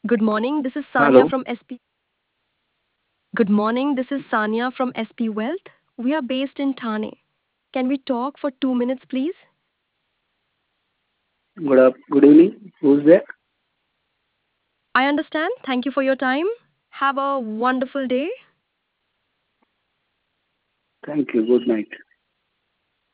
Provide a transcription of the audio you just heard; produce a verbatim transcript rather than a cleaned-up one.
Good morning. This is Sanya Hello. from S P. Good morning. This is Sanya from S P Wealth. We are based in Thane. Can we talk for two minutes, please? Good up. Good evening. Who's there? I understand. Thank you for your time. Have a wonderful day. Thank you. Good night.